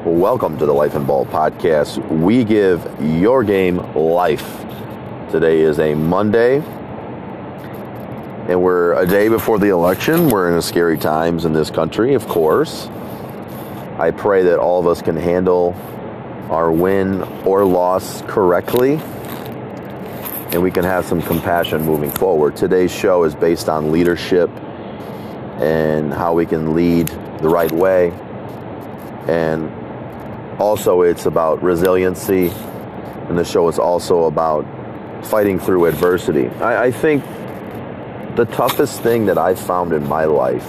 Welcome to the Life and Ball podcast. We give your game life. Today is a Monday, and we're a day before the election. We're in scary times in this country, of course. I pray that all of us can handle our win or loss correctly, and we can have some compassion moving forward. Today's show is based on leadership and how we can lead the right way. And also it's about resiliency. And the show is also about fighting through adversity. I think the toughest thing that I've found in my life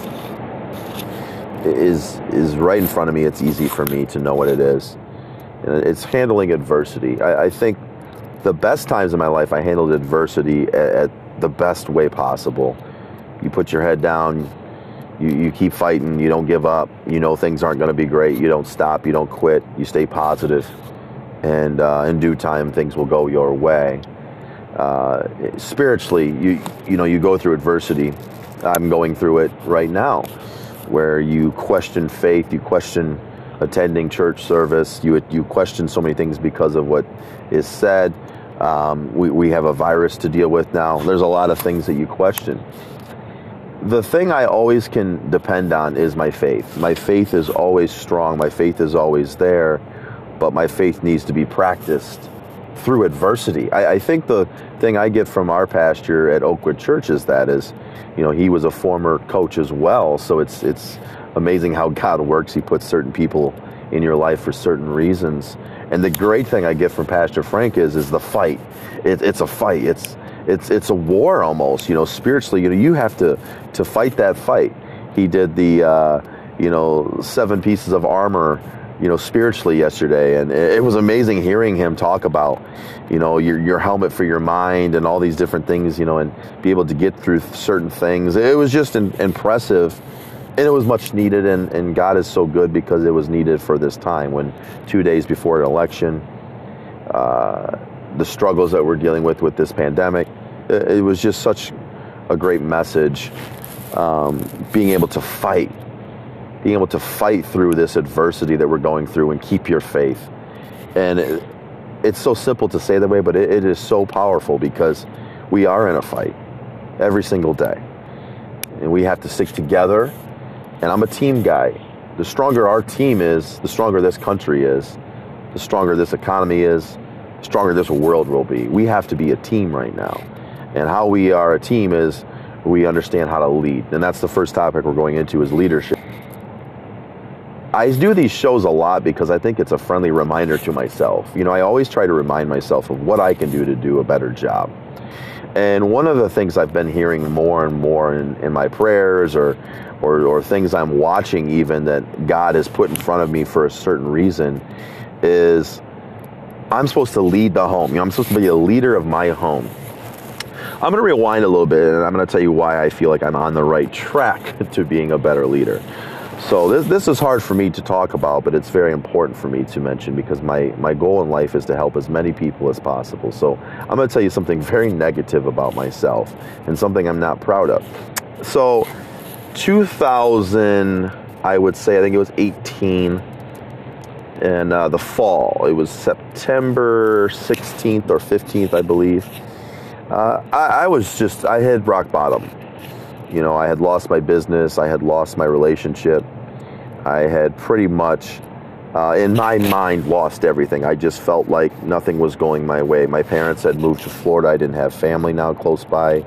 is right in front of me. It's easy for me to know what it is. And it's handling adversity. I think the best times in my life, I handled adversity at the best way possible. You put your head down. You keep fighting, you don't give up, you know things aren't going to be great, you don't stop, you don't quit, you stay positive, and in due time things will go your way. Spiritually, you go through adversity. I'm going through it right now, where you question faith, you question attending church service, you question so many things because of what is said. We have a virus to deal with now. There's a lot of things that you question. The thing I always can depend on is my faith. My faith is always strong. My faith is always there, but my faith needs to be practiced through adversity. I think the thing I get from our pastor at Oakwood Church is he was a former coach as well. So it's amazing how God works. He puts certain people in your life for certain reasons. And the great thing I get from Pastor Frank is the fight. It's a fight. It's a war almost, spiritually, you have to fight that fight. He did the, 7 pieces of armor, spiritually yesterday. And it was amazing hearing him talk about, your helmet for your mind and all these different things, and be able to get through certain things. It was just impressive, and it was much needed. And God is so good because it was needed for this time when 2 days before an election, the struggles that we're dealing with this pandemic. It was just such a great message, being able to fight through this adversity that we're going through and keep your faith. And it's so simple to say that way, but it is so powerful because we are in a fight every single day. And we have to stick together. And I'm a team guy. The stronger our team is, the stronger this country is, the stronger this economy is, stronger this world will be. We have to be a team right now. And how we are a team is we understand how to lead. And that's the first topic we're going into is leadership. I do these shows a lot because I think it's a friendly reminder to myself. I always try to remind myself of what I can do to do a better job. And one of the things I've been hearing more and more in my prayers or things I'm watching even that God has put in front of me for a certain reason is I'm supposed to lead the home. I'm supposed to be a leader of my home. I'm going to rewind a little bit, and I'm going to tell you why I feel like I'm on the right track to being a better leader. So this is hard for me to talk about, but it's very important for me to mention because my goal in life is to help as many people as possible. So I'm going to tell you something very negative about myself and something I'm not proud of. So 2000, I would say, I think it was 18. And the fall, it was September 16th or 15th, I believe. I had rock bottom. I had lost my business. I had lost my relationship. I had pretty much, in my mind, lost everything. I just felt like nothing was going my way. My parents had moved to Florida. I didn't have family now close by.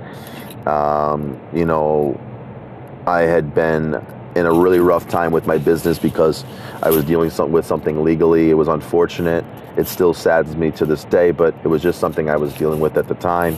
I had been in a really rough time with my business because I was dealing with something legally. It was unfortunate. It still saddens me to this day, but it was just something I was dealing with at the time.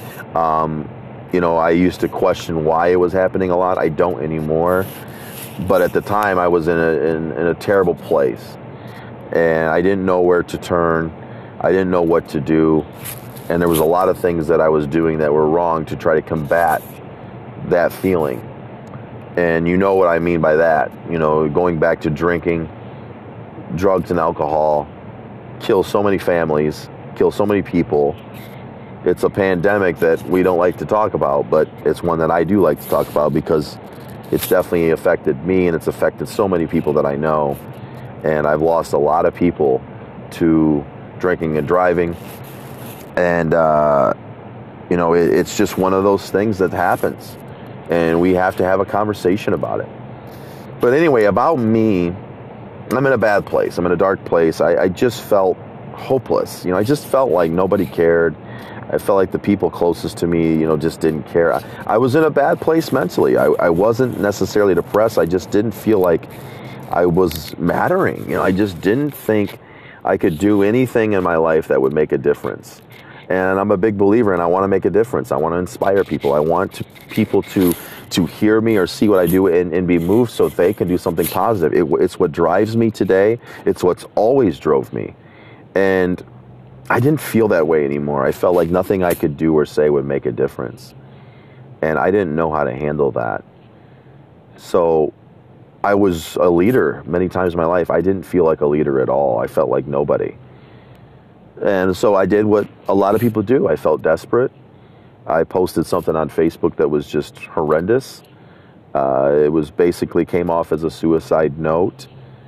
I used to question why it was happening a lot. I don't anymore. But at the time, I was in a terrible place. And I didn't know where to turn. I didn't know what to do. And there was a lot of things that I was doing that were wrong to try to combat that feeling. And you know what I mean by that. Going back to drinking, drugs and alcohol, kill so many families, kill so many people. It's a pandemic that we don't like to talk about, but it's one that I do like to talk about because it's definitely affected me and it's affected so many people that I know. And I've lost a lot of people to drinking and driving. And, it's just one of those things that happens. And we have to have a conversation about it. But anyway, about me, I'm in a bad place. I'm in a dark place. I just felt hopeless. I just felt like nobody cared. I felt like the people closest to me, just didn't care. I was in a bad place mentally. I wasn't necessarily depressed. I just didn't feel like I was mattering. I just didn't think I could do anything in my life that would make a difference. And I'm a big believer, and I want to make a difference. I want to inspire people. I want people to hear me or see what I do and be moved so they can do something positive. It's what drives me today. It's what's always drove me. And I didn't feel that way anymore. I felt like nothing I could do or say would make a difference. And I didn't know how to handle that. So I was a leader many times in my life. I didn't feel like a leader at all. I felt like nobody. And so I did what a lot of people do. I felt desperate. I posted something on Facebook that was just horrendous. It was basically came off as a suicide note.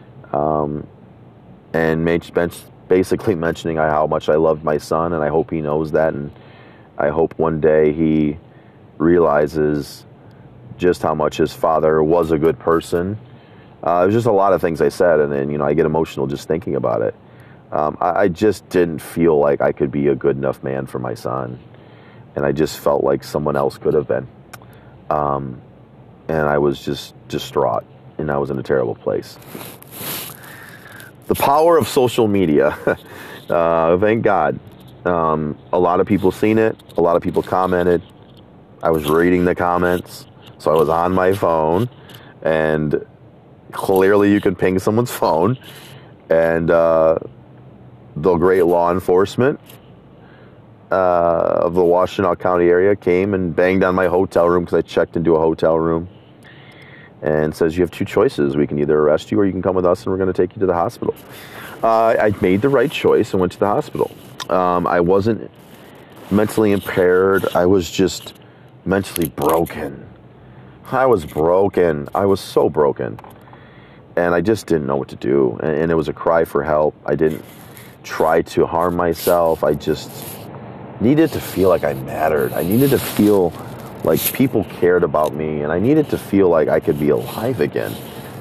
And basically mentioning how much I loved my son, and I hope he knows that, and I hope one day he realizes just how much his father was a good person. It was just a lot of things I said, and then, I get emotional just thinking about it. I just didn't feel like I could be a good enough man for my son, and I just felt like someone else could have been. And I was just distraught, and I was in a terrible place. The power of social media. Thank God. A lot of people seen it. A lot of people commented. I was reading the comments. So I was on my phone. And clearly you can ping someone's phone. And the great law enforcement of the Washtenaw County area came and banged on my hotel room because I checked into a hotel room. And says, you have two choices. We can either arrest you or you can come with us and we're going to take you to the hospital. I made the right choice and went to the hospital. I wasn't mentally impaired. I was just mentally broken. I was broken. I was so broken. And I just didn't know what to do. And it was a cry for help. I didn't try to harm myself. I just needed to feel like I mattered. I needed to feel like people cared about me, and I needed to feel like I could be alive again.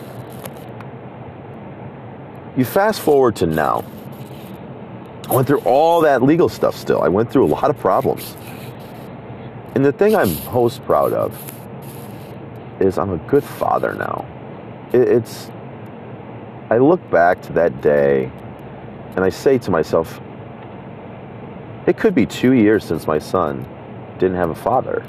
You fast forward to now. I went through all that legal stuff still. I went through a lot of problems. And the thing I'm most proud of is I'm a good father now. I look back to that day, and I say to myself, it could be 2 years since my son didn't have a father.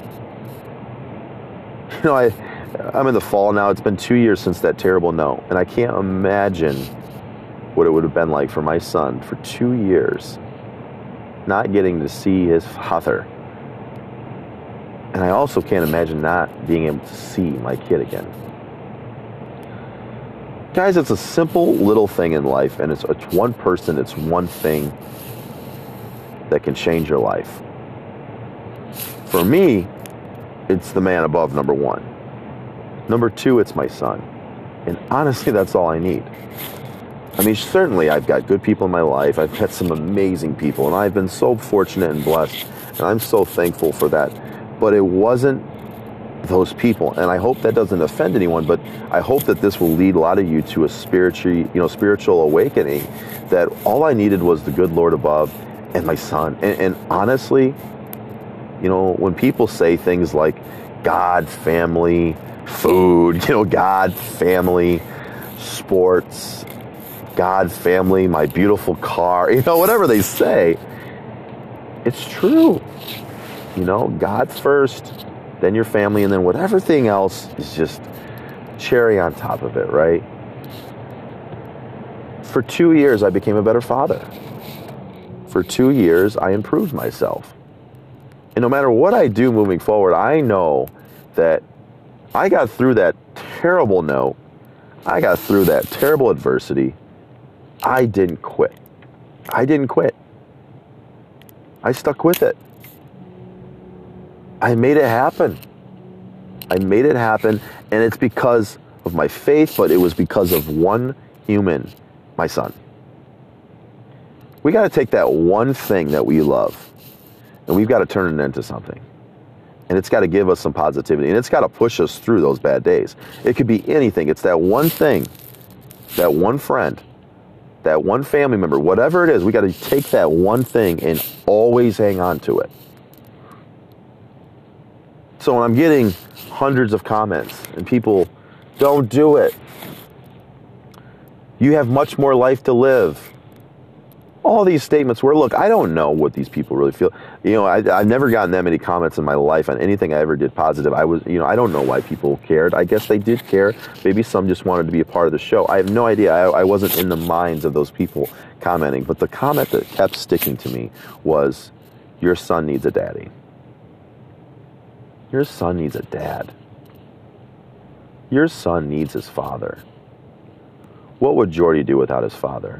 I'm in the fall now. It's been 2 years since that terrible note. And I can't imagine what it would have been like for my son for 2 years not getting to see his father. And I also can't imagine not being able to see my kid again. Guys, it's a simple little thing in life. And it's one person, it's one thing that can change your life. For me, it's the man above, number one. Number two, it's my son. And honestly, that's all I need. I mean, certainly I've got good people in my life. I've met some amazing people, and I've been so fortunate and blessed, and I'm so thankful for that. But it wasn't those people, and I hope that doesn't offend anyone, but I hope that this will lead a lot of you to a spiritual awakening, that all I needed was the good Lord above and my son. And honestly, when people say things like God, family, food, God, family, sports, God, family, my beautiful car, whatever they say, it's true. God first, then your family, and then whatever thing else is just cherry on top of it, right? For 2 years, I became a better father. For 2 years, I improved myself. And no matter what I do moving forward, I know that I got through that terrible note. I got through that terrible adversity. I didn't quit. I didn't quit. I stuck with it. I made it happen. I made it happen, and it's because of my faith, but it was because of one human my son. We got to take that one thing that we love, and we've got to turn it into something. And it's got to give us some positivity, and it's got to push us through those bad days. It could be anything. It's that one thing, that one friend, that one family member, whatever it is, we got to take that one thing and always hang on to it. So when I'm getting hundreds of comments and people, don't do it. You have much more life to live. All these statements where, look, I don't know what these people really feel. I've never gotten that many comments in my life on anything I ever did positive. I don't know why people cared. I guess they did care. Maybe some just wanted to be a part of the show. I have no idea. I wasn't in the minds of those people commenting. But the comment that kept sticking to me was, your son needs a daddy. Your son needs a dad. Your son needs his father. What would Jordy do without his father?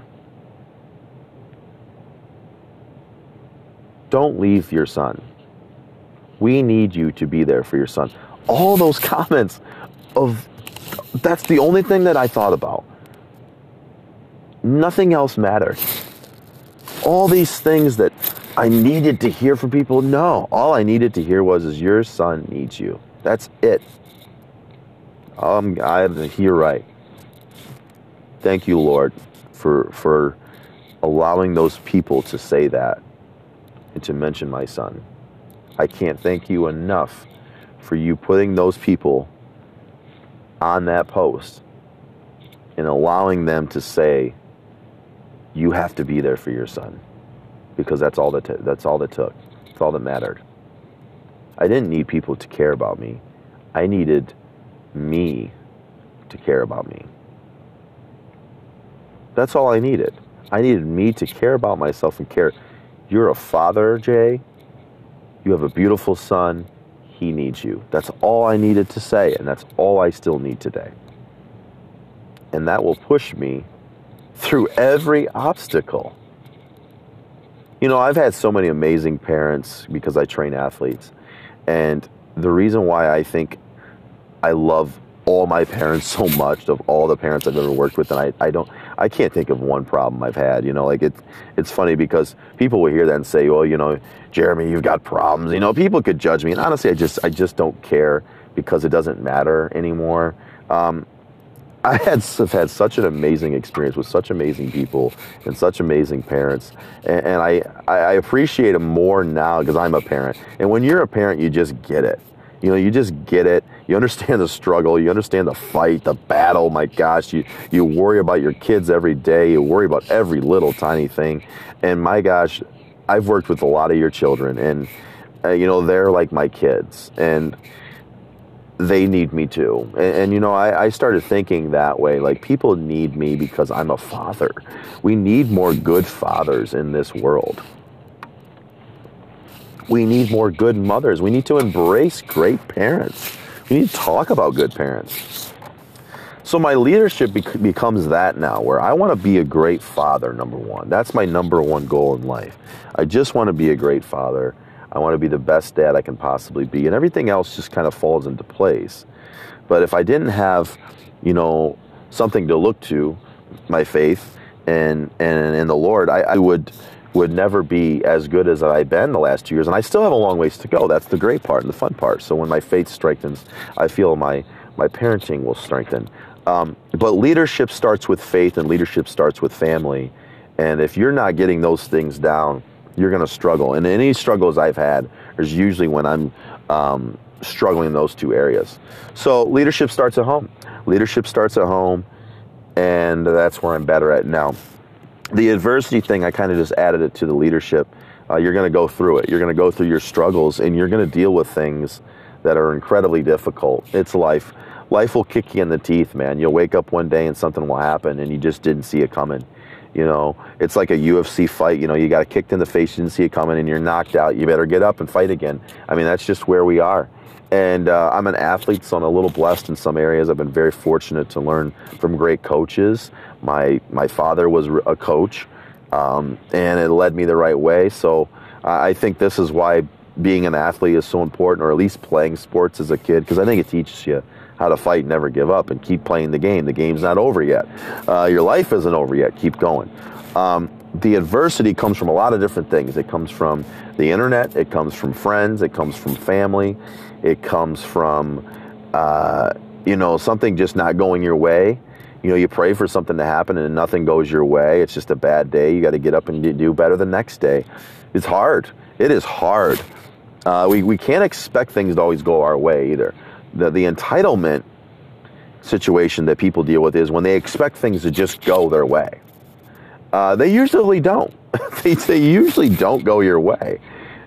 Don't leave your son. We need you to be there for your son. All those comments that's the only thing that I thought about. Nothing else mattered. All these things that I needed to hear from people, no. All I needed to hear is your son needs you. That's it. You're right. Thank you, Lord, for allowing those people to say that and to mention my son. I can't thank you enough for you putting those people on that post and allowing them to say, you have to be there for your son, because that's all that took. That's all that mattered. I didn't need people to care about me. I needed me to care about me. That's all I needed. I needed me to care about myself and care. You're a father, Jay. You have a beautiful son. He needs you. That's all I needed to say, and that's all I still need today. And that will push me through every obstacle. I've had so many amazing parents because I train athletes. And the reason why I think I love all my parents so much, of all the parents I've ever worked with, and I can't think of one problem I've had. It's funny because people will hear that and say, well, Jeremy, you've got problems. People could judge me, and honestly, I just don't care, because it doesn't matter anymore. I have had such an amazing experience with such amazing people and such amazing parents, and I appreciate them more now because I'm a parent. And when you're a parent, you just get it. You just get it. You understand the struggle. You understand the fight, the battle. My gosh, you worry about your kids every day. You worry about every little tiny thing. And my gosh, I've worked with a lot of your children, and they're like my kids, and they need me too. And I started thinking that way, like, people need me because I'm a father. We need more good fathers in this world. We need more good mothers. We need to embrace great parents. We need to talk about good parents. So my leadership becomes that now, where I want to be a great father, number one. That's my number one goal in life. I just want to be a great father. I want to be the best dad I can possibly be. And everything else just kind of falls into place. But if I didn't have, something to look to, my faith and in the Lord, I would never be as good as I've been the last 2 years. And I still have a long ways to go. That's the great part and the fun part. So when my faith strengthens, I feel my parenting will strengthen. But leadership starts with faith, and leadership starts with family. And if you're not getting those things down, you're going to struggle. And any struggles I've had is usually when I'm struggling in those two areas. So leadership starts at home. Leadership starts at home, and that's where I'm better at now. The adversity thing, I kind of just added it to the leadership. You're going to go through it. You're going to go through your struggles, and you're going to deal with things that are incredibly difficult. It's life. Life will kick you in the teeth, man. You'll wake up one day and something will happen, and you just didn't see it coming. It's like a UFC fight. You got kicked in the face, you didn't see it coming, and you're knocked out. You better get up and fight again. I mean, that's just where we are. And I'm an athlete, so I'm a little blessed in some areas. I've been very fortunate to learn from great coaches. My father was a coach, and it led me the right way. So I think this is why being an athlete is so important, or at least playing sports as a kid, because I think it teaches you how to fight and never give up and keep playing the game. The game's not over yet. Your life isn't over yet. Keep going. The adversity comes from a lot of different things. It comes from the internet. It comes from friends. It comes from family. It comes from, something just not going your way. You pray for something to happen and nothing goes your way. It's just a bad day. You got to get up and do better the next day. It's hard. It is hard. We can't expect things to always go our way either. The entitlement situation that people deal with is when they expect things to just go their way. They usually don't. they usually don't go your way.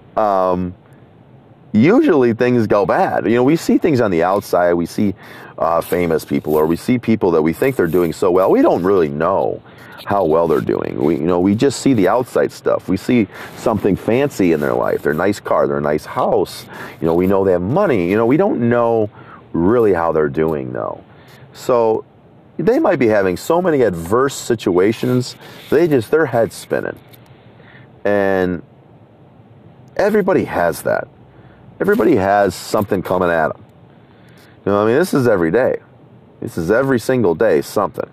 Usually things go bad. We see things on the outside. We see famous people, or we see people that we think they're doing so well. We don't really know how well they're doing. We just see the outside stuff. We see something fancy in their life, their nice car, their nice house. We know they have money. We don't know really how they're doing though. So they might be having so many adverse situations, their head's spinning. And everybody has that. Everybody has something coming at them. This is every day. This is every single day, something,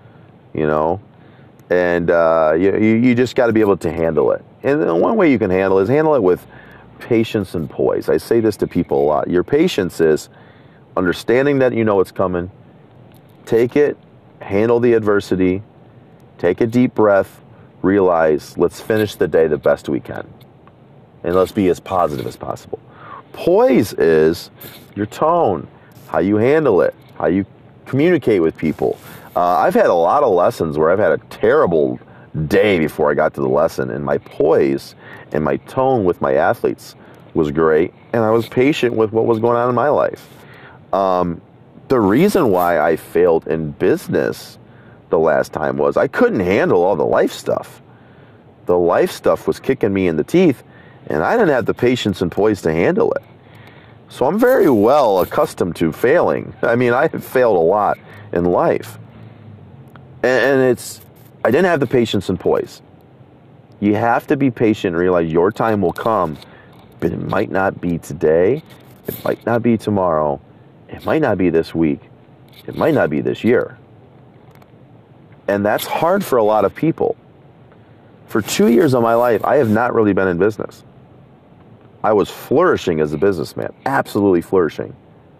and you just got to be able to handle it. And one way you can handle it with patience and poise. I say this to people a lot. Your patience is understanding that it's coming. Take it, handle the adversity, take a deep breath, realize, let's finish the day the best we can. And let's be as positive as possible. Poise is your tone, how you handle it, how you communicate with people. I've had a lot of lessons where I've had a terrible day before I got to the lesson, and my poise and my tone with my athletes was great, and I was patient with what was going on in my life. The reason why I failed in business the last time was I couldn't handle all the life stuff. The life stuff was kicking me in the teeth, and I didn't have the patience and poise to handle it. So I'm very well accustomed to failing. I have failed a lot in life. And I didn't have the patience and poise. You have to be patient and realize your time will come, but it might not be today. It might not be tomorrow. It might not be this week. It might not be this year. And that's hard for a lot of people. For 2 years of my life, I have not really been in business. I was flourishing as a businessman, absolutely flourishing.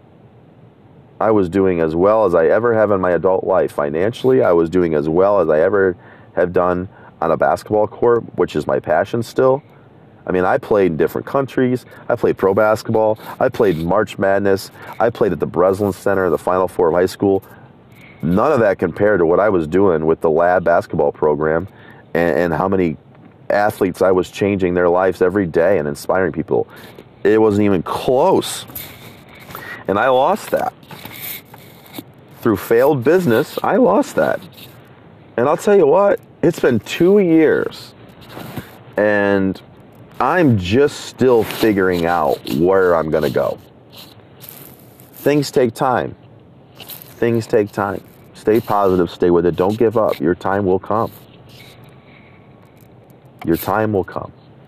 I was doing as well as I ever have in my adult life. Financially, I was doing as well as I ever have done on a basketball court, which is my passion still. I played in different countries. I played pro basketball. I played March Madness. I played at the Breslin Center, the Final Four of high school. None of that compared to what I was doing with the lab basketball program and how many athletes I was changing their lives every day and inspiring people. It wasn't even close. And I lost that. Through failed business, I lost that. And I'll tell you what, it's been 2 years. And I'm just still figuring out where I'm going to go. Things take time. Things take time. Stay positive, stay with it. Don't give up. Your time will come. Your time will come.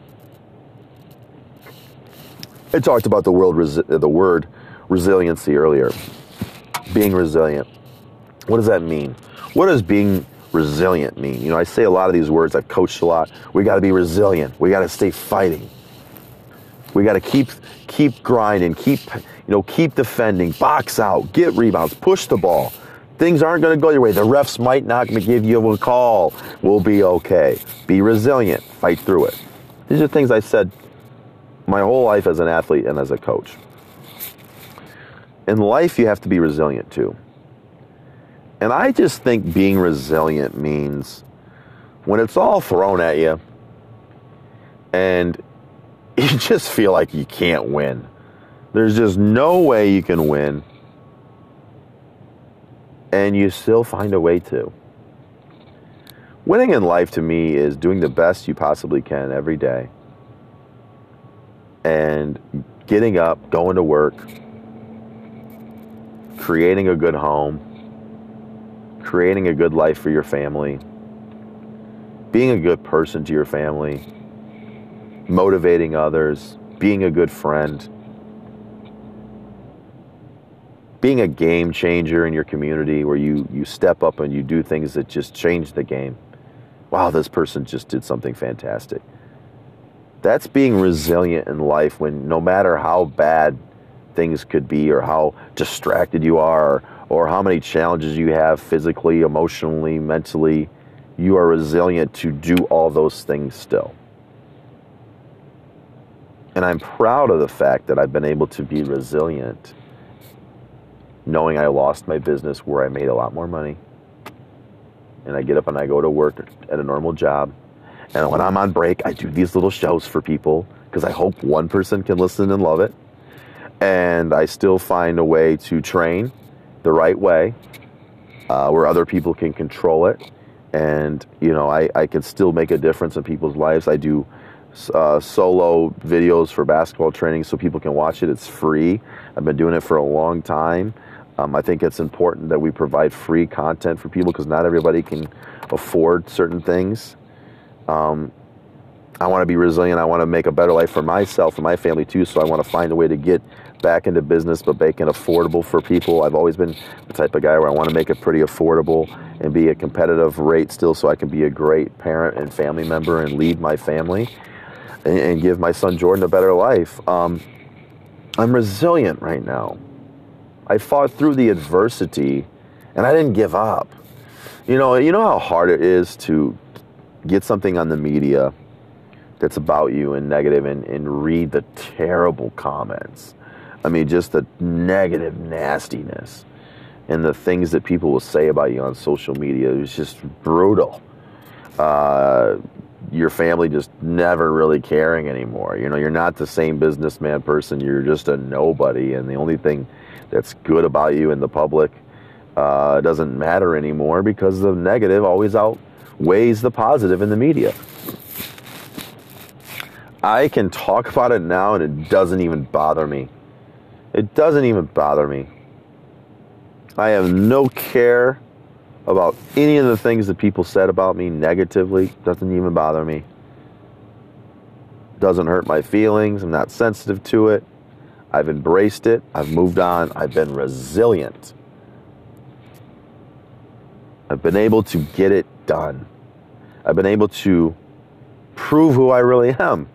I talked about the word resiliency earlier. Being resilient. What does that mean? What does being resilient mean? I say a lot of these words. I've coached a lot. We got to be resilient. We got to stay fighting. We got to keep grinding, keep defending, box out, get rebounds, push the ball. Things aren't going to go your way. The refs might not give you a call. We'll be okay. Be resilient. Fight through it. These are things I said my whole life as an athlete and as a coach. In life, you have to be resilient too. And I just think being resilient means when it's all thrown at you and you just feel like you can't win. There's just no way you can win. And you still find a way to. Winning in life to me is doing the best you possibly can every day. And getting up, going to work, creating a good home, creating a good life for your family, being a good person to your family, motivating others, being a good friend, being a game changer in your community where you step up and you do things that just change the game. Wow, this person just did something fantastic. That's being resilient in life when no matter how bad things could be or how distracted you are or how many challenges you have physically, emotionally, mentally, you are resilient to do all those things still. And I'm proud of the fact that I've been able to be resilient, knowing I lost my business where I made a lot more money. And I get up and I go to work at a normal job. And when I'm on break, I do these little shows for people because I hope one person can listen and love it. And I still find a way to train the right way where other people can control it. And, you know, I can still make a difference in people's lives. I do solo videos for basketball training so people can watch it. It's free. I've been doing it for a long time. I think it's important that we provide free content for people because not everybody can afford certain things. I want to be resilient. I want to make a better life for myself and my family too. So I want to find a way to get back into business, but make it affordable for people. I've always been the type of guy where I want to make it pretty affordable and be a competitive rate still so I can be a great parent and family member and lead my family and give my son Jordan a better life. I'm resilient right now. I fought through the adversity and I didn't give up. You know how hard it is to get something on the media that's about you and negative and read the terrible comments. I mean, just the negative nastiness and the things that people will say about you on social media. It's just brutal. Your family just never really caring anymore. You know, you're not the same businessman person. You're just a nobody. And the only thing that's good about you in the public doesn't matter anymore because the negative always outweighs the positive in the media. I can talk about it now and it doesn't even bother me. It doesn't even bother me. I have no care about any of the things that people said about me negatively. Doesn't even bother me. Doesn't hurt my feelings. I'm not sensitive to it. I've embraced it. I've moved on. I've been resilient. I've been able to get it done. I've been able to prove who I really am.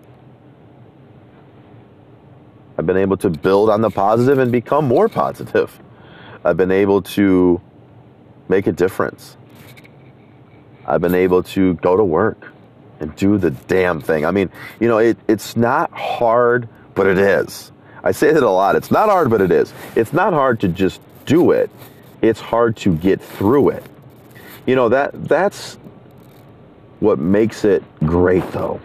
I've been able to build on the positive and become more positive. I've been able to make a difference. I've been able to go to work and do the damn thing. I mean, you know, it's not hard, but it is. I say that a lot. It's not hard, but it is. It's not hard to just do it. It's hard to get through it. You know, that's what makes it great, though,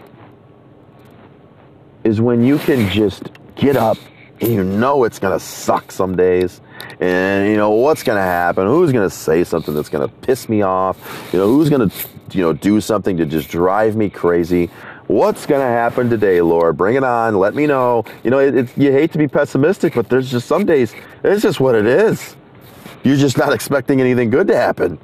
is when you can just get up and you know it's going to suck some days. And you know what's going to happen, who's going to say something that's going to piss me off, you know, who's going to, do something to just drive me crazy. What's going to happen today, Lord? Bring it on. Let me know. You know, you hate to be pessimistic, but there's just some days, it's just what it is. You're just not expecting anything good to happen.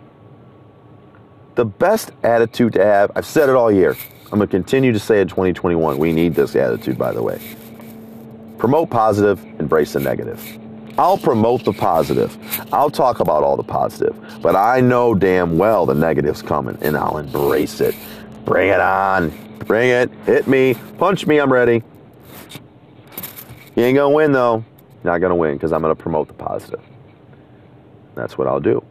The best attitude to have, I've said it all year. I'm going to continue to say it in 2021. We need this attitude, by the way. Promote positive, embrace the negative. I'll promote the positive. I'll talk about all the positive. But I know damn well the negative's coming, and I'll embrace it. Bring it on. Bring it. Hit me. Punch me. I'm ready. You ain't going to win, though. Not going to win because I'm going to promote the positive. That's what I'll do.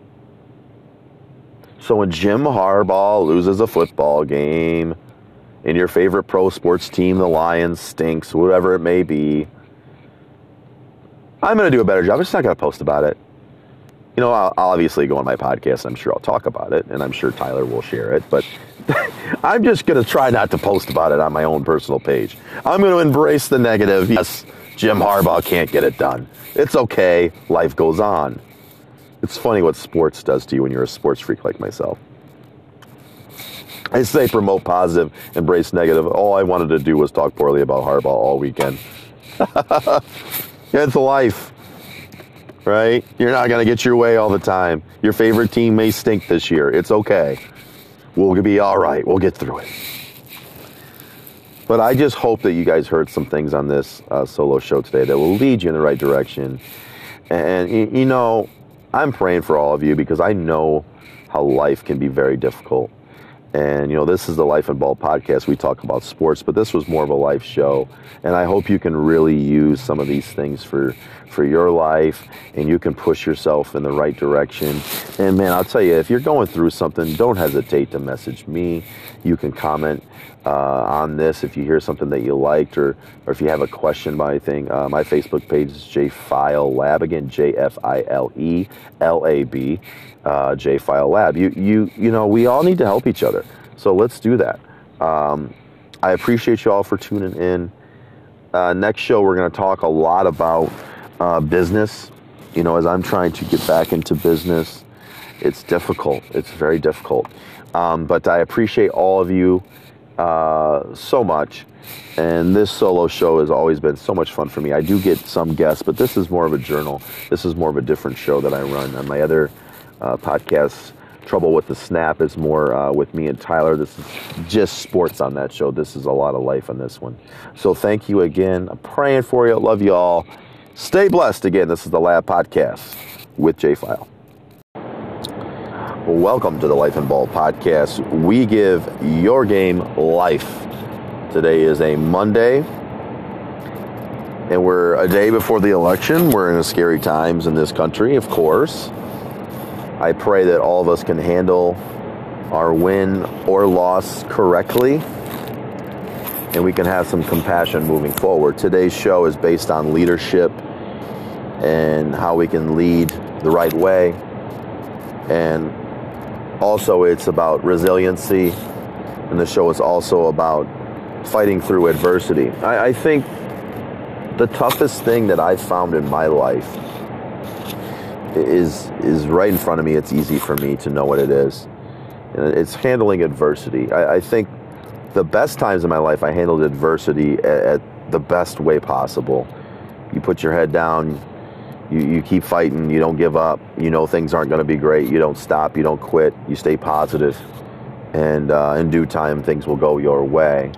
So when Jim Harbaugh loses a football game and your favorite pro sports team, the Lions, stinks, whatever it may be, I'm going to do a better job. I'm just not going to post about it. You know, I'll obviously go on my podcast. I'm sure I'll talk about it, and I'm sure Tyler will share it. But I'm just going to try not to post about it on my own personal page. I'm going to embrace the negative. Yes, Jim Harbaugh can't get it done. It's okay. Life goes on. It's funny what sports does to you when you're a sports freak like myself. I say promote positive, embrace negative. All I wanted to do was talk poorly about Harbaugh all weekend. It's life, right? You're not going to get your way all the time. Your favorite team may stink this year. It's okay. We'll be all right. We'll get through it. But I just hope that you guys heard some things on this solo show today that will lead you in the right direction And, I'm praying for all of you because I know how life can be very difficult. And, this is the Life and Ball podcast. We talk about sports, but this was more of a life show. And I hope you can really use some of these things for your life, and you can push yourself in the right direction. And man, I'll tell you, if you're going through something, don't hesitate to message me. You can comment on this if you hear something that you liked, or if you have a question about anything. My Facebook page is JFile Lab. Again, JFILELAB. JFile Lab. We all need to help each other. So let's do that. I appreciate you all for tuning in. Next show, we're going to talk a lot about business. As I'm trying to get back into business, it's difficult. It's very difficult. But I appreciate all of you so much. And this solo show has always been so much fun for me. I do get some guests, but this is more of a journal. This is more of a different show that I run. On my other podcast, Trouble with the Snap, is more with me and Tyler. This is just sports on that show. This is a lot of life on this one. So thank you again. I'm praying for you. Love you all. Stay blessed. Again, this is the Lab Podcast with JFile. Welcome to the Life and Ball Podcast. We give your game life. Today is a Monday, and we're a day before the election. We're in scary times in this country, of course. I pray that all of us can handle our win or loss correctly, and we can have some compassion moving forward. Today's show is based on leadership and how we can lead the right way. And also it's about resiliency. And the show is also about fighting through adversity. I think the toughest thing that I've found in my life is right in front of me. It's easy for me to know what it is. And it's handling adversity. I think the best times in my life, I handled adversity at the best way possible. You put your head down, you keep fighting, you don't give up, things aren't going to be great, you don't stop, you don't quit, you stay positive, and in due time, things will go your way.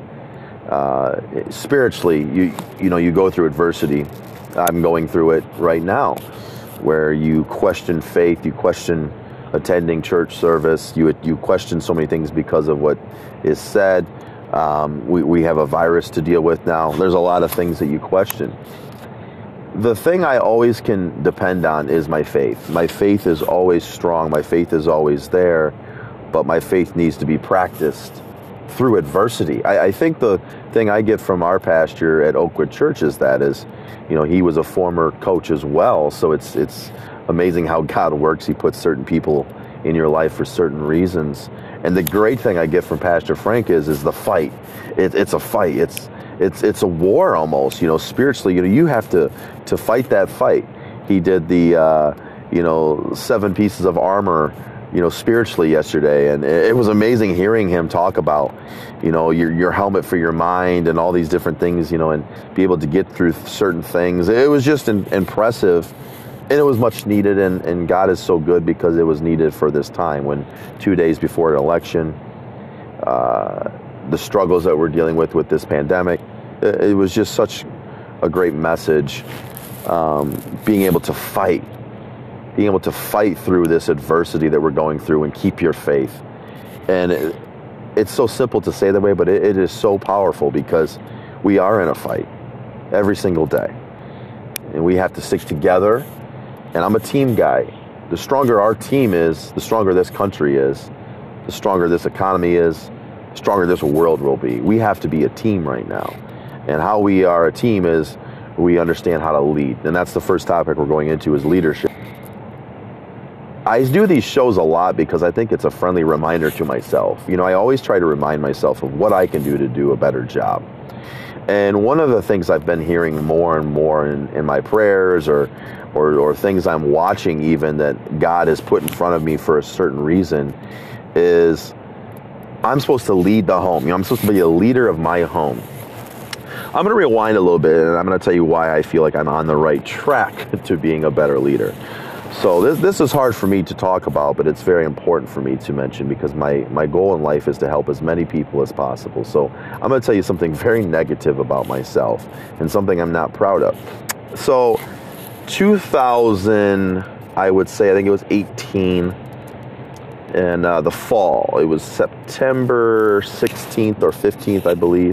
Spiritually, you go through adversity. I'm going through it right now, where you question faith, you question attending church service, you question so many things because of what is said. We have a virus to deal with now. There's a lot of things that you question. The thing I always can depend on is my faith. My faith is always strong. My faith is always there, but my faith needs to be practiced through adversity. I think the thing I get from our pastor at Oakwood Church is he was a former coach as well. So it's amazing how God works. He puts certain people in your life for certain reasons. And the great thing I get from Pastor Frank is the fight. It's a fight. It's a war almost. Spiritually, you have to fight that fight. He did the 7 pieces of armor, spiritually yesterday, and it was amazing hearing him talk about, your helmet for your mind and all these different things, and be able to get through certain things. It was just impressive, and it was much needed, and God is so good because it was needed for this time when 2 days before an election, the struggles that we're dealing with this pandemic, it was just such a great message, being able to fight through this adversity that we're going through and keep your faith. And it's so simple to say that way, but it is so powerful because we are in a fight every single day. And we have to stick together. And I'm a team guy. The stronger our team is, the stronger this country is, the stronger this economy is, the stronger this world will be. We have to be a team right now. And how we are a team is we understand how to lead. And that's the first topic we're going into, is leadership. I do these shows a lot because I think it's a friendly reminder to myself. I always try to remind myself of what I can do to do a better job. And one of the things I've been hearing more and more in my prayers or things I'm watching even that God has put in front of me for a certain reason is I'm supposed to lead the home. I'm supposed to be a leader of my home. I'm going to rewind a little bit, and I'm going to tell you why I feel like I'm on the right track to being a better leader. So this is hard for me to talk about, but it's very important for me to mention because my goal in life is to help as many people as possible. So I'm going to tell you something very negative about myself and something I'm not proud of. So 2000, I would say, I think it was 18, and the fall. It was September 16th or 15th, I believe.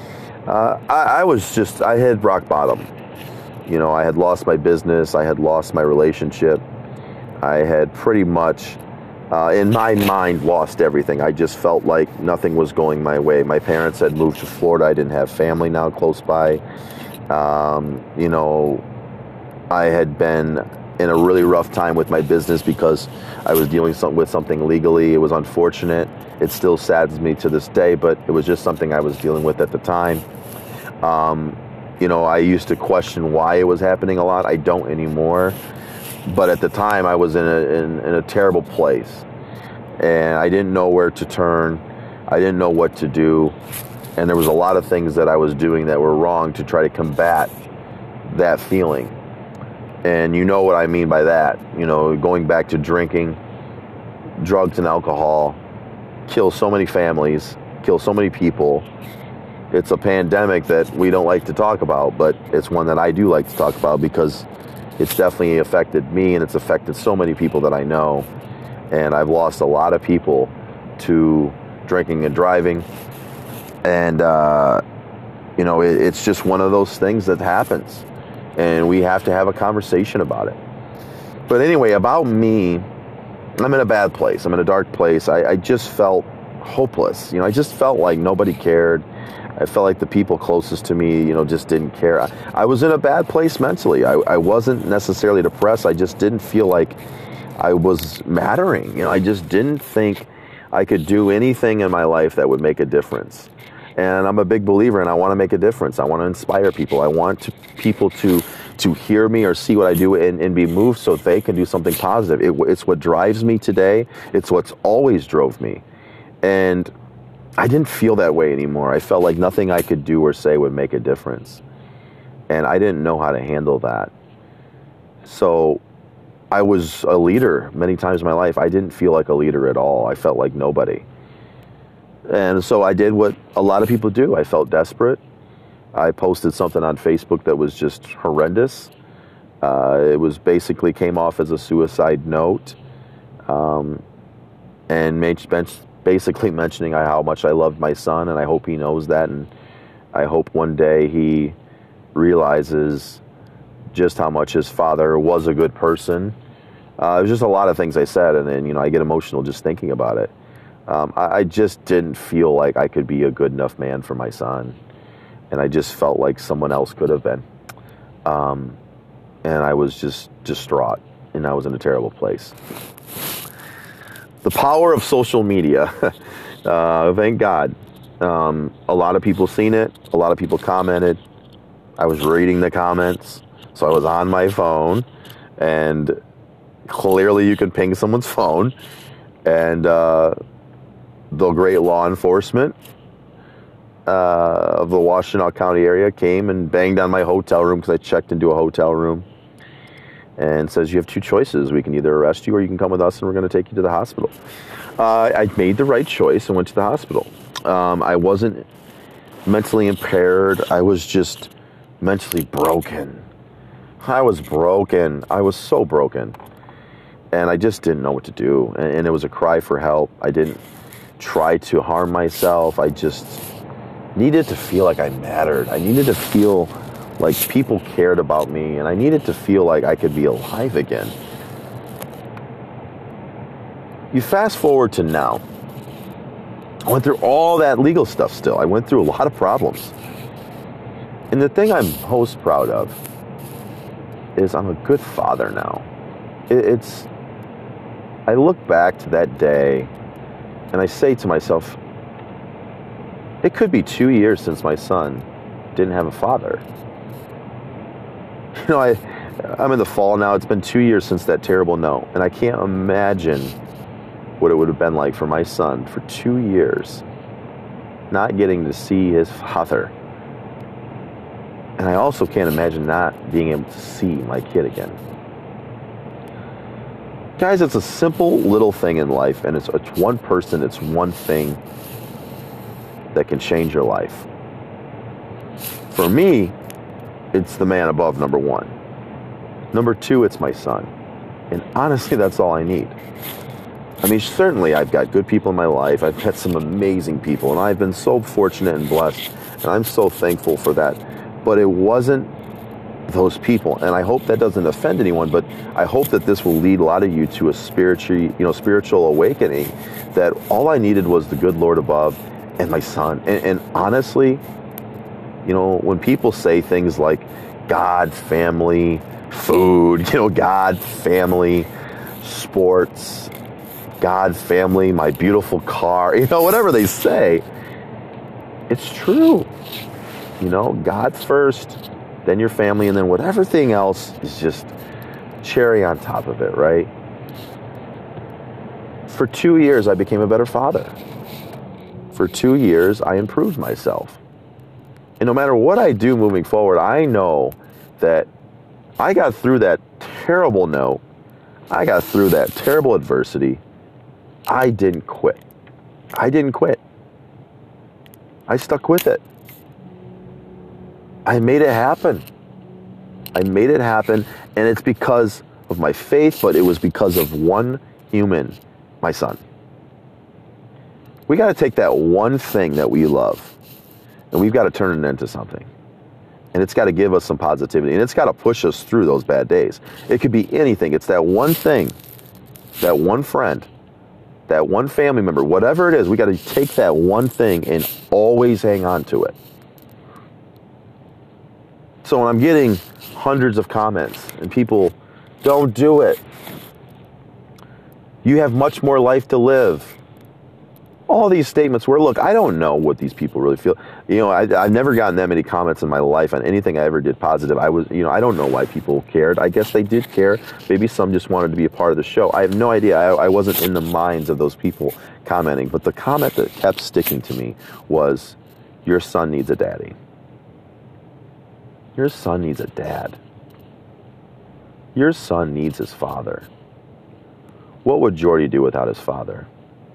I had rock bottom. You know, I had lost my business. I had lost my relationship. I had pretty much, in my mind, lost everything. I just felt like nothing was going my way. My parents had moved to Florida. I didn't have family now close by. You know, I had been in a really rough time with my business because I was dealing with something legally. It was unfortunate. It still saddens me to this day, but it was just something I was dealing with at the time. You know, I used to question why it was happening a lot. I don't anymore. But at the time, I was in a terrible place. And I didn't know where to turn. I didn't know what to do. And there was a lot of things that I was doing that were wrong to try to combat that feeling. And you know what I mean by that. You know, going back to drinking, drugs and alcohol, kill so many families, kill so many people. It's a pandemic that we don't like to talk about, but it's one that I do like to talk about because it's definitely affected me and it's affected so many people that I know. And I've lost a lot of people to drinking and driving. And, you know, it's just one of those things that happens. And we have to have a conversation about it. But anyway, about me, I'm in a bad place. I'm in a dark place. I just felt hopeless. You know, I just felt like nobody cared. I felt like the people closest to me, you know, just didn't care. I was in a bad place mentally. I wasn't necessarily depressed. I just didn't feel like I was mattering. You know, I just didn't think I could do anything in my life that would make a difference. And I'm a big believer, and I want to make a difference. I want to inspire people. I want people to hear me or see what I do and be moved so they can do something positive. It's what drives me today. It's what's always drove me. And I didn't feel that way anymore. I felt like nothing I could do or say would make a difference. And I didn't know how to handle that. So I was a leader many times in my life. I didn't feel like a leader at all. I felt like nobody. And so I did what a lot of people do. I felt desperate. I posted something on Facebook that was just horrendous. It was basically came off as a suicide note. And basically mentioning how much I loved my son, and I hope he knows that, and I hope one day he realizes just how much his father was a good person. It was just a lot of things I said, and then, you know, I get emotional just thinking about it. I just didn't feel like I could be a good enough man for my son, and I just felt like someone else could have been. And I was just distraught, and I was in a terrible place. The power of social media. Thank God. A lot of people seen it. A lot of people commented. I was reading the comments. So I was on my phone. And clearly you can ping someone's phone. And the great law enforcement of the Washtenaw County area came and banged on my hotel room because I checked into a hotel room. And says you have two choices. We can either arrest you or you can come with us and we're going to take you to the hospital. I made the right choice and went to the hospital. I wasn't mentally impaired. I was just mentally broken. I was broken. I was so broken. And I just didn't know what to do. And it was a cry for help. I didn't try to harm myself. I just needed to feel like I mattered. I needed to feel like people cared about me, and I needed to feel like I could be alive again. You fast forward to now. I went through all that legal stuff still. I went through a lot of problems. And the thing I'm most proud of is I'm a good father now. I look back to that day, and I say to myself, it could be 2 years since my son didn't have a father. You know, I'm in the fall now. It's been 2 years since that terrible note. And I can't imagine what it would have been like for my son for 2 years not getting to see his father. And I also can't imagine not being able to see my kid again. Guys, it's a simple little thing in life. And it's one person, it's one thing that can change your life. For me, it's the man above, number one. Number two, it's my son. And honestly, that's all I need. I mean, certainly I've got good people in my life. I've had some amazing people, and I've been so fortunate and blessed, and I'm so thankful for that. But it wasn't those people, and I hope that doesn't offend anyone, but I hope that this will lead a lot of you to a spiritual awakening, that all I needed was the good Lord above and my son. And honestly, when people say things like God, family, food, God, family, sports, God, family, my beautiful car, whatever they say, it's true. God's first, then your family, and then whatever thing else is just cherry on top of it, right? For 2 years, I became a better father. For 2 years, I improved myself. And no matter what I do moving forward, I know that I got through that terrible no. I got through that terrible adversity. I didn't quit. I stuck with it. I made it happen. And it's because of my faith, but it was because of one human, my son. We got to take that one thing that we love, and we've got to turn it into something. And it's got to give us some positivity, and it's got to push us through those bad days. It could be anything. It's that one thing, that one friend, that one family member, whatever it is, we got to take that one thing and always hang on to it. So when I'm getting hundreds of comments and people, don't do it. You have much more life to live. All these statements where, look, I don't know what these people really feel. I've never gotten that many comments in my life on anything I ever did positive. I don't know why people cared. I guess they did care. Maybe some just wanted to be a part of the show. I have no idea. I wasn't in the minds of those people commenting. But the comment that kept sticking to me was, your son needs a daddy. Your son needs a dad. Your son needs his father. What would Jordy do without his father?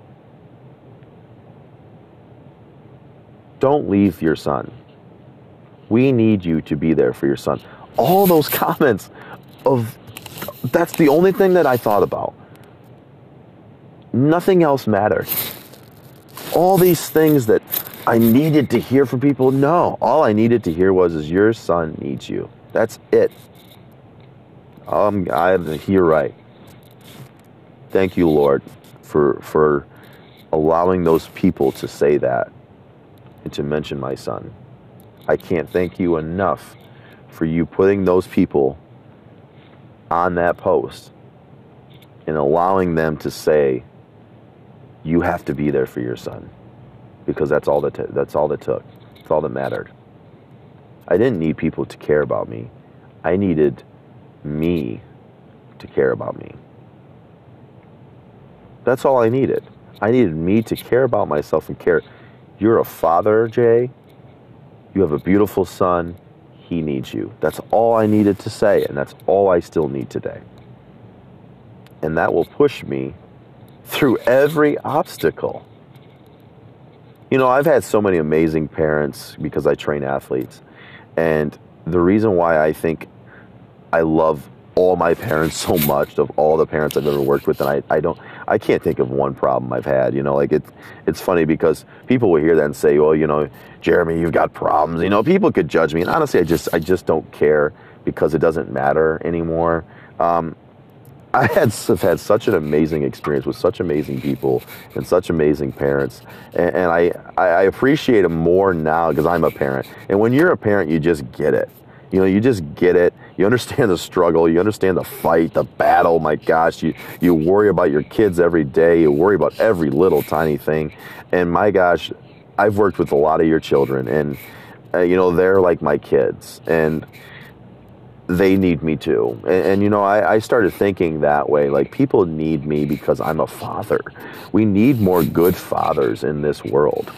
Don't leave your son. We need you to be there for your son. All those comments that's the only thing that I thought about. Nothing else mattered. All these things that I needed to hear from people, no. All I needed to hear was your son needs you. That's it. You're right. Thank you, Lord, for allowing those people to say that and to mention my son. I can't thank you enough for you putting those people on that post and allowing them to say, you have to be there for your son. Because that's all that took. That's all that mattered. I didn't need people to care about me. I needed me to care about me. That's all I needed. I needed me to care about myself and care. You're a father, Jay. You have a beautiful son. He needs you. That's all I needed to say, and that's all I still need today. And that will push me through every obstacle. I've had so many amazing parents because I train athletes. And the reason why I think I love all my parents so much, of all the parents I've ever worked with, and I can't think of one problem I've had. It's funny because people will hear that and say, well, Jeremy, you've got problems. People could judge me. And honestly, I just don't care because it doesn't matter anymore. I have had such an amazing experience with such amazing people and such amazing parents. And I appreciate them more now because I'm a parent. And when you're a parent, you just get it. You just get it. You understand the struggle. You understand the fight, the battle. My gosh, you worry about your kids every day. You worry about every little tiny thing. And my gosh, I've worked with a lot of your children. And, they're like my kids. And they need me too. And I started thinking that way, like people need me because I'm a father. We need more good fathers in this world.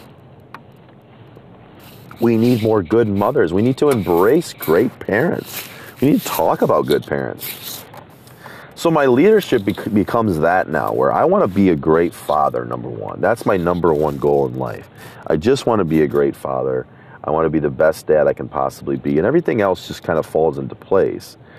We need more good mothers. We need to embrace great parents. We need to talk about good parents. So my leadership becomes that now, where I want to be a great father, number one. That's my number one goal in life. I just want to be a great father. I want to be the best dad I can possibly be, and everything else just kind of falls into place.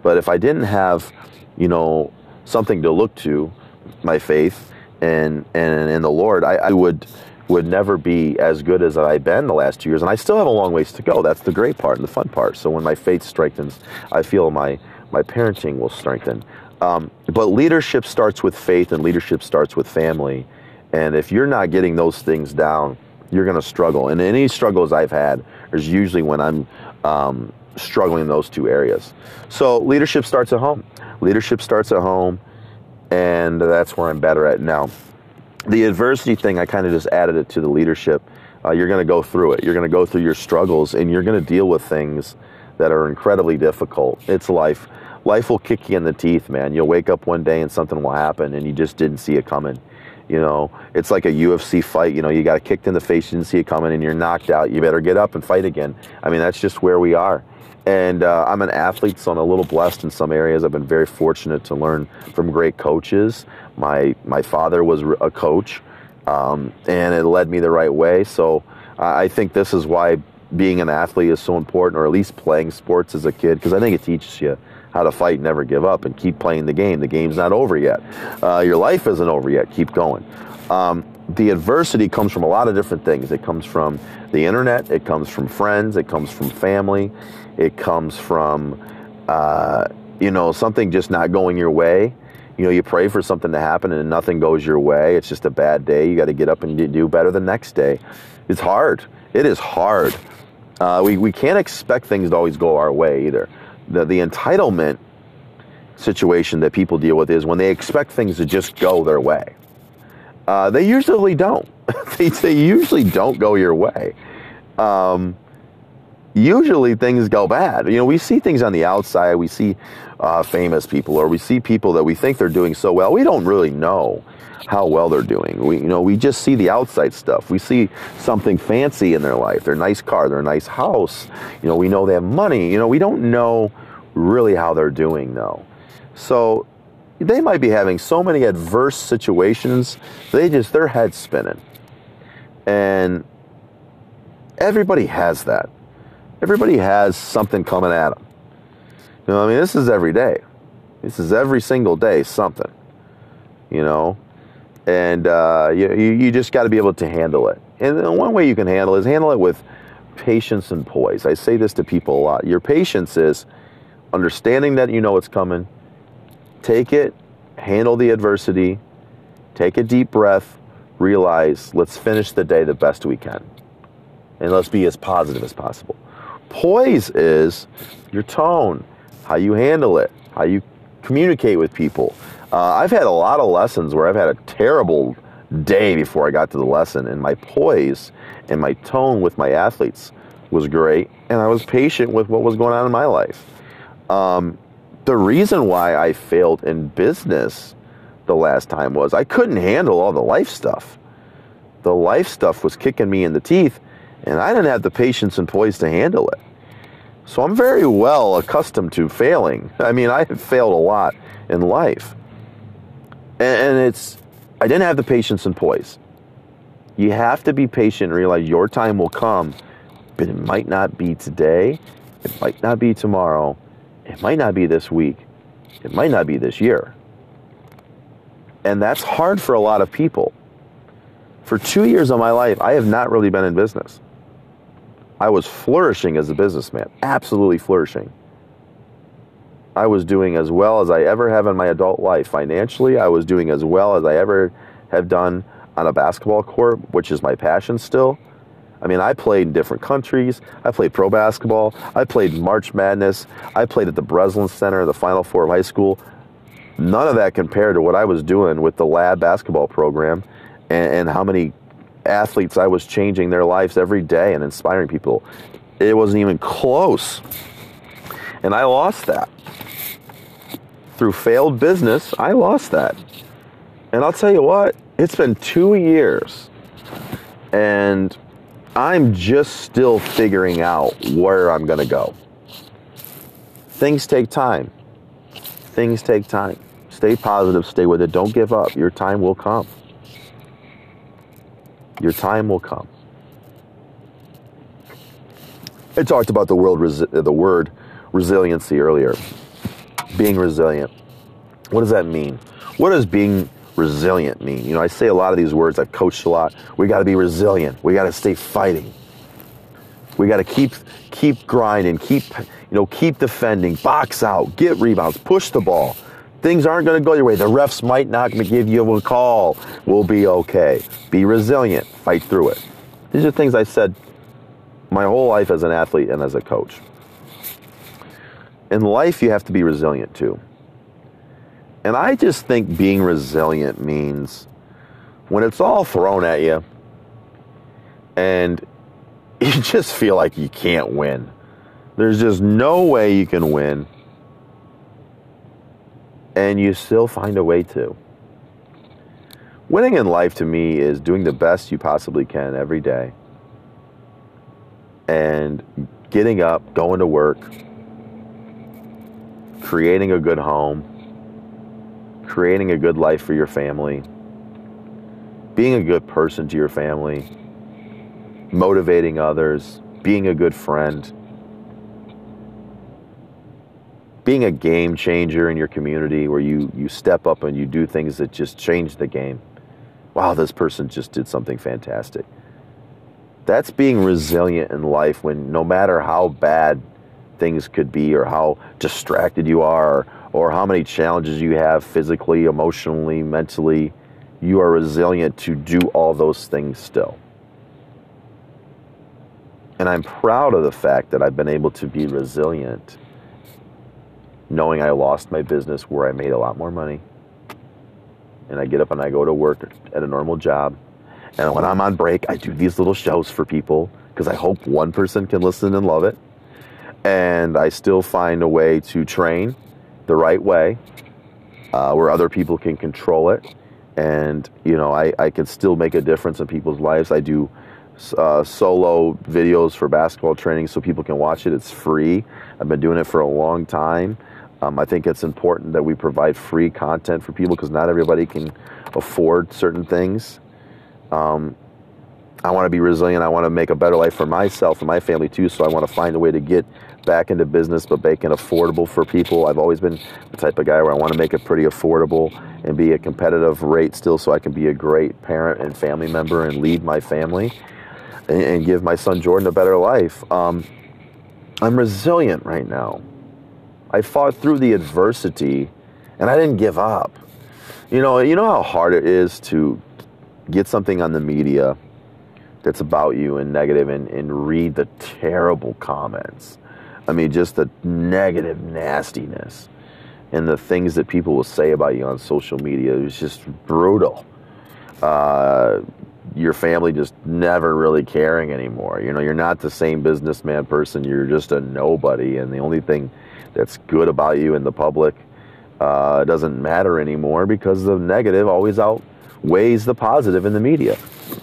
But if I didn't have, something to look to, my faith and in the Lord, I would never be as good as I've been the last 2 years. And I still have a long ways to go. That's the great part and the fun part. So when my faith strengthens, I feel my parenting will strengthen. But leadership starts with faith, and leadership starts with family. And if you're not getting those things down, you're going to struggle. And any struggles I've had is usually when I'm struggling in those two areas. So leadership starts at home. Leadership starts at home, and that's where I'm better at now. The adversity thing, I kind of just added it to the leadership. You're going to go through it. You're going to go through your struggles, and you're going to deal with things that are incredibly difficult. It's life. Life will kick you in the teeth, man. You'll wake up one day and something will happen, and you just didn't see it coming. It's like a UFC fight. You got kicked in the face, you didn't see it coming, and you're knocked out. You better get up and fight again. I mean, that's just where we are. And I'm an athlete, so I'm a little blessed in some areas. I've been very fortunate to learn from great coaches. My father was a coach, and it led me the right way. So I think this is why being an athlete is so important, or at least playing sports as a kid, because I think it teaches you how to fight and never give up and keep playing the game. The game's not over yet. Your life isn't over yet. Keep going. The adversity comes from a lot of different things. It comes from the internet. It comes from friends. It comes from family. It comes from, something just not going your way. You pray for something to happen and nothing goes your way. It's just a bad day. You got to get up and do better the next day. It's hard. It is hard. We can't expect things to always go our way either. The entitlement situation that people deal with is when they expect things to just go their way. They usually don't. they usually don't go your way. Usually things go bad. We see things on the outside. We see famous people, or we see people that we think they're doing so well. We don't really know how well they're doing. We just see the outside stuff. We see something fancy in their life, their nice car, their nice house. We know they have money. We don't know really how they're doing though. So they might be having so many adverse situations, their head's spinning. And everybody has that. Everybody has something coming at them. This is every day. This is every single day something. And you just got to be able to handle it. And one way you can handle it with patience and poise. I say this to people a lot. Your patience is understanding that it's coming. Take it, handle the adversity, take a deep breath, realize, let's finish the day the best we can. And let's be as positive as possible. Poise is your tone, how you handle it, how you communicate with people. I've had a lot of lessons where I've had a terrible day before I got to the lesson, and my poise and my tone with my athletes was great, and I was patient with what was going on in my life. The reason why I failed in business the last time was I couldn't handle all the life stuff. The life stuff was kicking me in the teeth, and I didn't have the patience and poise to handle it. So I'm very well accustomed to failing. I have failed a lot in life. And I didn't have the patience and poise. You have to be patient and realize your time will come, but it might not be today. It might not be tomorrow. It might not be this week. It might not be this year. And that's hard for a lot of people. For 2 years of my life, I have not really been in business. I was flourishing as a businessman, absolutely flourishing. I was doing as well as I ever have in my adult life. Financially, I was doing as well as I ever have done on a basketball court, which is my passion still. I played in different countries. I played pro basketball. I played March Madness. I played at the Breslin Center, the Final Four of high school. None of that compared to what I was doing with the lab basketball program and how many athletes I was changing their lives every day and inspiring people. It wasn't even close. And I lost that. Through failed business, I lost that. And I'll tell you what, it's been 2 years. And I'm just still figuring out where I'm going to go. Things take time. Things take time. Stay positive, stay with it. Don't give up. Your time will come. Your time will come. I talked about the word resiliency earlier. being resilient. What does that mean? What does being resilient mean? You know, I say a lot of these words. I've coached a lot. We got to be resilient. We got to stay fighting. We got to keep grinding, keep defending, box out, get rebounds, push the ball. Things aren't going to go your way. The refs might not give you a call. We'll be okay. Be resilient. Fight through it. These are things I said my whole life as an athlete and as a coach. In life, you have to be resilient too. And I just think being resilient means when it's all thrown at you and you just feel like you can't win. There's just no way you can win. And you still find a way to. Winning in life to me is doing the best you possibly can every day. And getting up, going to work, creating a good home, creating a good life for your family, being a good person to your family, motivating others, being a good friend, being a game changer in your community where you step up and you do things that just change the game. Wow, this person just did something fantastic. That's being resilient in life when no matter how bad things could be or how distracted you are or how many challenges you have physically, emotionally, mentally, you are resilient to do all those things still. And I'm proud of the fact that I've been able to be resilient, knowing I lost my business where I made a lot more money. And I get up and I go to work at a normal job. And when I'm on break, I do these little shows for people because I hope one person can listen and love it. And I still find a way to train the right way where other people can control it. And, you know, I can still make a difference in people's lives. I do solo videos for basketball training so people can watch it. It's free. I've been doing it for a long time. I think it's important that we provide free content for people because not everybody can afford certain things. I want to be resilient. I want to make a better life for myself and my family too, so I want to find a way to get back into business but make it affordable for people. I've always been the type of guy where I want to make it pretty affordable and be a competitive rate still so I can be a great parent and family member and lead my family and give my son Jordan a better life. I'm resilient right now. I fought through the adversity and I didn't give up. You know how hard it is to get something on the media that's about you and negative and read the terrible comments. I mean, just the negative nastiness and the things that people will say about you on social media is just brutal. Your family just never really caring anymore. You know, you're not the same businessman person. You're just a nobody. And the only thing that's good about you in the public doesn't matter anymore because the negative always outweighs the positive in the media.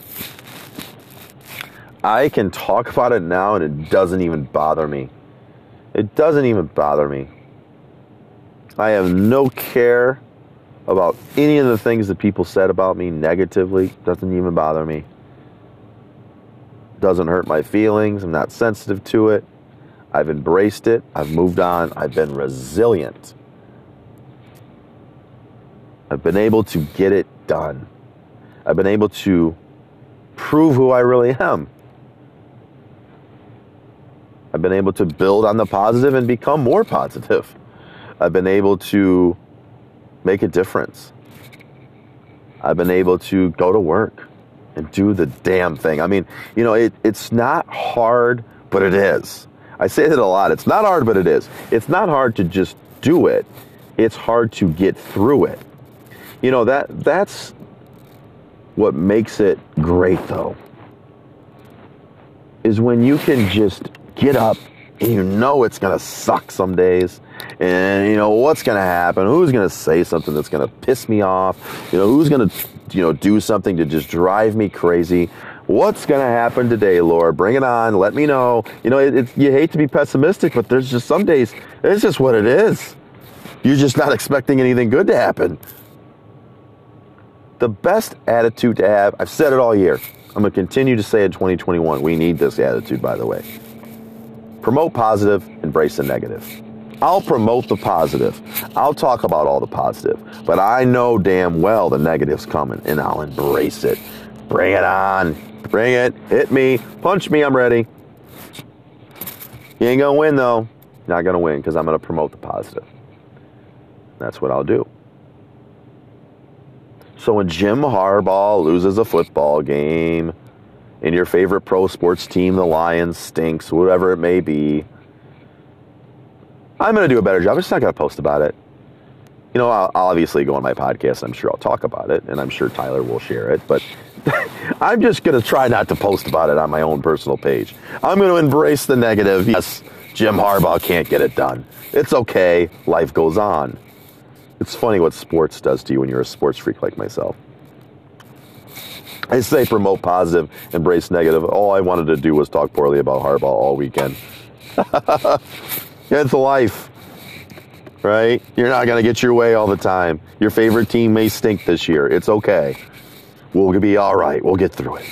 I can talk about it now and it doesn't even bother me. It doesn't even bother me. I have no care about any of the things that people said about me negatively. Doesn't even bother me. Doesn't hurt my feelings. I'm not sensitive to it. I've embraced it. I've moved on. I've been resilient. I've been able to get it done. I've been able to prove who I really am. I've been able to build on the positive and become more positive. I've been able to make a difference. I've been able to go to work and do the damn thing. I mean, you know, it's not hard, but it is. I say that a lot. It's not hard, but it is. It's not hard to just do it. It's hard to get through it. You know, that's what makes it great, though, is when you can just get up and you know it's going to suck some days. And you know what's going to happen, who's going to say something that's going to piss me off, you know, who's going to, do something to just drive me crazy. What's going to happen today, Lord? Bring it on. Let me know. You know, you hate to be pessimistic, but there's just some days, it's just what it is. You're just not expecting anything good to happen. The best attitude to have, I've said it all year. I'm going to continue to say it in 2021. We need this attitude, by the way. Promote positive, embrace the negative. I'll promote the positive. I'll talk about all the positive. But I know damn well the negative's coming, and I'll embrace it. Bring it on. Bring it. Hit me. Punch me. I'm ready. You ain't going to win, though. Not going to win, because I'm going to promote the positive. That's what I'll do. So when Jim Harbaugh loses a football game, and your favorite pro sports team, the Lions, stinks, whatever it may be, I'm going to do a better job. I'm just not going to post about it. You know, I'll obviously go on my podcast. I'm sure I'll talk about it, and I'm sure Tyler will share it. But I'm just going to try not to post about it on my own personal page. I'm going to embrace the negative. Yes, Jim Harbaugh can't get it done. It's okay. Life goes on. It's funny what sports does to you when you're a sports freak like myself. I say promote positive, embrace negative. All I wanted to do was talk poorly about Harbaugh all weekend. It's life, right? You're not going to get your way all the time. Your favorite team may stink this year. It's okay. We'll be all right. We'll get through it.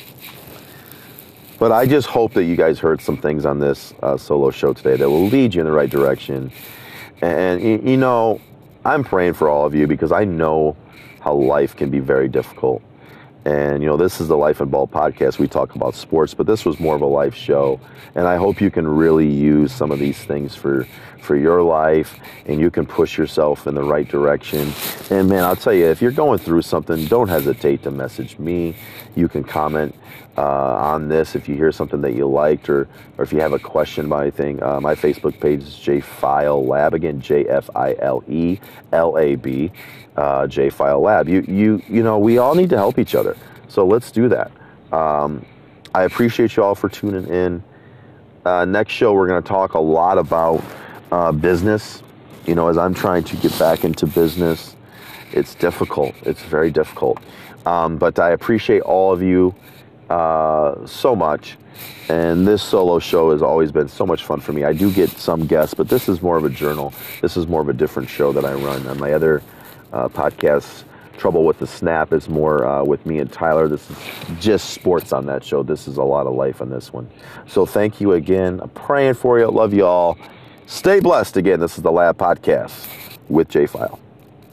But I just hope that you guys heard some things on this solo show today that will lead you in the right direction. And, you know, I'm praying for all of you because I know how life can be very difficult. And, you know, this is the Life and Ball podcast. We talk about sports, but this was more of a life show. And I hope you can really use some of these things for your life, and you can push yourself in the right direction. And, man, I'll tell you, if you're going through something, don't hesitate to message me. You can comment on this if you hear something that you liked, or if you have a question about anything. My Facebook page is JFile Lab. Again, JFILELAB. JFile Lab. You know, we all need to help each other. So let's do that. I appreciate you all for tuning in. Next show, we're going to talk a lot about business. You know, as I'm trying to get back into business, it's difficult. It's very difficult. But I appreciate all of you so much. And this solo show has always been so much fun for me. I do get some guests, but this is more of a journal. This is more of a different show that I run. On my other podcasts, Trouble with the Snap, is more with me and Tyler. This is just sports on that show. This is a lot of life on this one. So thank you again. I'm praying for you. Love you all. Stay blessed. Again, this is the Lab Podcast with JFile.